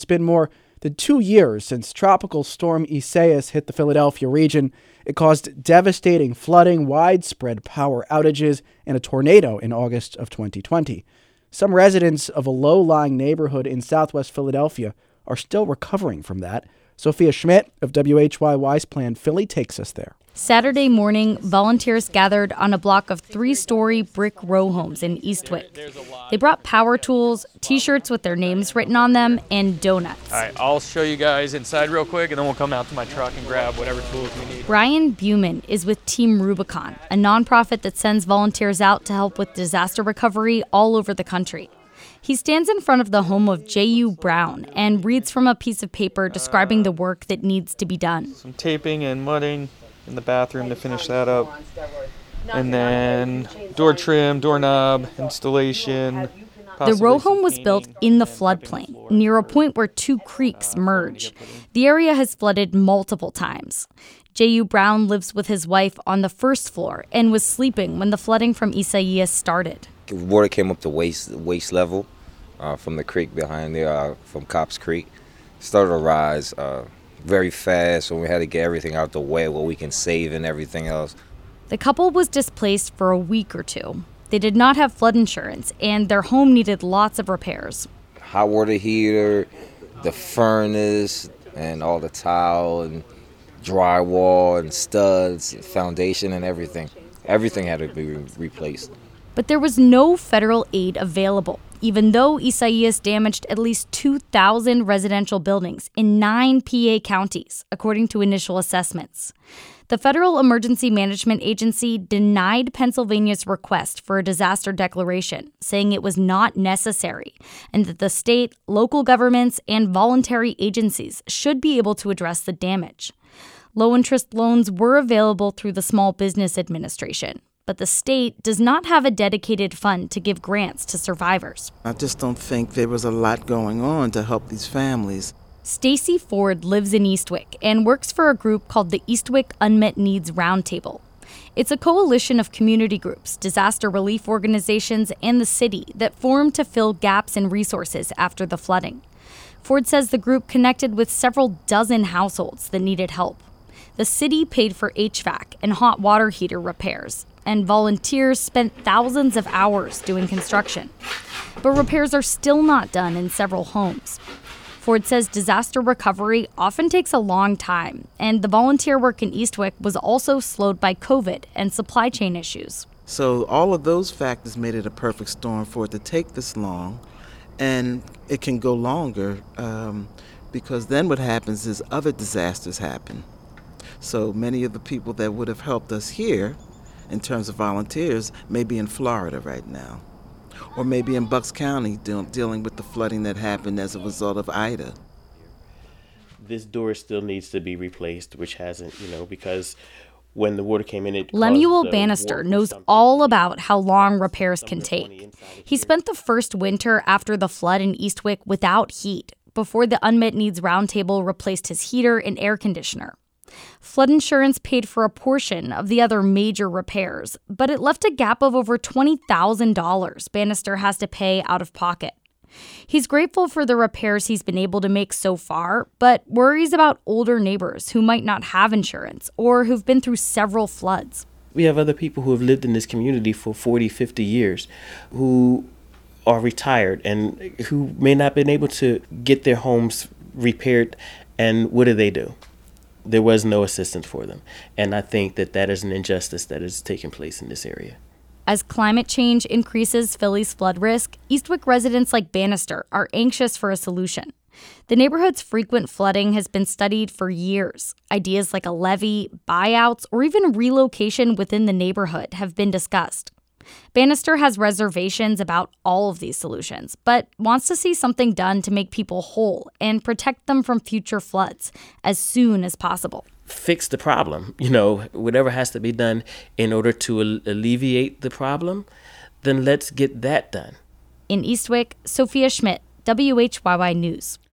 It's been more than 2 years since Tropical Storm Isaias hit the Philadelphia region. It caused devastating flooding, widespread power outages, and a tornado in August of 2020. Some residents of a low-lying neighborhood in southwest Philadelphia are still recovering from that. Sophia Schmidt of WHYY's Plan Philly takes us there. Saturday morning, volunteers gathered on a block of 3-story brick row homes in Eastwick. They brought power tools, T-shirts with their names written on them, and donuts. All right, I'll show you guys inside real quick, and then we'll come out to my truck and grab whatever tools we need. Brian Buman is with Team Rubicon, a nonprofit that sends volunteers out to help with disaster recovery all over the country. He stands in front of the home of J.U. Brown and reads from a piece of paper describing the work that needs to be done. Some taping and mudding in the bathroom to finish that up. And then door trim, doorknob, installation. The row home was built in the floodplain, near a point where 2 creeks merge. The area has flooded multiple times. J.U. Brown lives with his wife on the first floor and was sleeping when the flooding from Isaias started. Water came up to waist level from the creek behind there, from Cops Creek. Started to rise very fast, so we had to get everything out the way, what we can save and everything else. The couple was displaced for a week or 2. They did not have flood insurance, and their home needed lots of repairs. Hot water heater, the furnace, and all the tile and drywall and studs, foundation and everything. Everything had to be replaced. But there was no federal aid available, even though Isaias damaged at least 2,000 residential buildings in 9 PA counties, according to initial assessments. The Federal Emergency Management Agency denied Pennsylvania's request for a disaster declaration, saying it was not necessary, and that the state, local governments, and voluntary agencies should be able to address the damage. Low-interest loans were available through the Small Business Administration, but the state does not have a dedicated fund to give grants to survivors. I just don't think there was a lot going on to help these families. Stacy Ford lives in Eastwick and works for a group called the Eastwick Unmet Needs Roundtable. It's a coalition of community groups, disaster relief organizations, and the city that formed to fill gaps in resources after the flooding. Ford says the group connected with several dozen households that needed help. The city paid for HVAC and hot water heater repairs, and volunteers spent thousands of hours doing construction. But repairs are still not done in several homes. Ford says disaster recovery often takes a long time, and the volunteer work in Eastwick was also slowed by COVID and supply chain issues. So all of those factors made it a perfect storm for it to take this long, and it can go longer because then what happens is other disasters happen. So many of the people that would have helped us here in terms of volunteers may be in Florida right now, or maybe in Bucks County dealing with the flooding that happened as a result of Ida. This door still needs to be replaced, which hasn't, because when the water came in, it Lemuel Bannister knows all about how long repairs can take. He spent the first winter after the flood in Eastwick without heat, before the Unmet Needs Roundtable replaced his heater and air conditioner. Flood insurance paid for a portion of the other major repairs, but it left a gap of over $20,000 Bannister has to pay out of pocket. He's grateful for the repairs he's been able to make so far, but worries about older neighbors who might not have insurance or who've been through several floods. We have other people who have lived in this community for 40, 50 years who are retired and who may not have been able to get their homes repaired. And what do? There was no assistance for them. And I think that is an injustice that is taking place in this area. As climate change increases Philly's flood risk, Eastwick residents like Bannister are anxious for a solution. The neighborhood's frequent flooding has been studied for years. Ideas like a levee, buyouts, or even relocation within the neighborhood have been discussed. Bannister has reservations about all of these solutions, but wants to see something done to make people whole and protect them from future floods as soon as possible. Fix the problem, whatever has to be done in order to alleviate the problem, then let's get that done. In Eastwick, Sophia Schmidt, WHYY News.